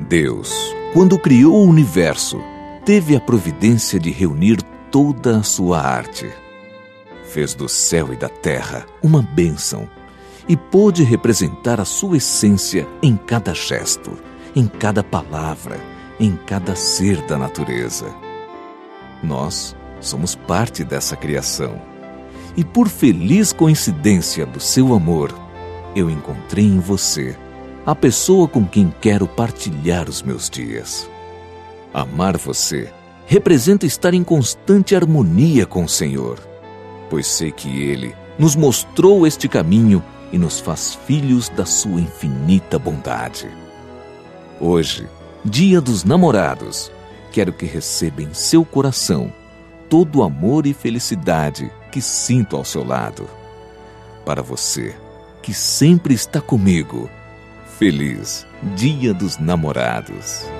Deus, quando criou o universo, teve a providência de reunir toda a sua arte. Fez do céu e da terra uma bênção e pôde representar a sua essência em cada gesto, em cada palavra, em cada ser da natureza. Nós somos parte dessa criação. E por feliz coincidência do seu amor, eu encontrei em você a pessoa com quem quero partilhar os meus dias. Amar você representa estar em constante harmonia com o Senhor, pois sei que Ele nos mostrou este caminho e nos faz filhos da sua infinita bondade. Hoje, Dia dos Namorados, quero que receba em seu coração todo o amor e felicidade que sinto ao seu lado. Para você, que sempre está comigo, feliz Dia dos Namorados.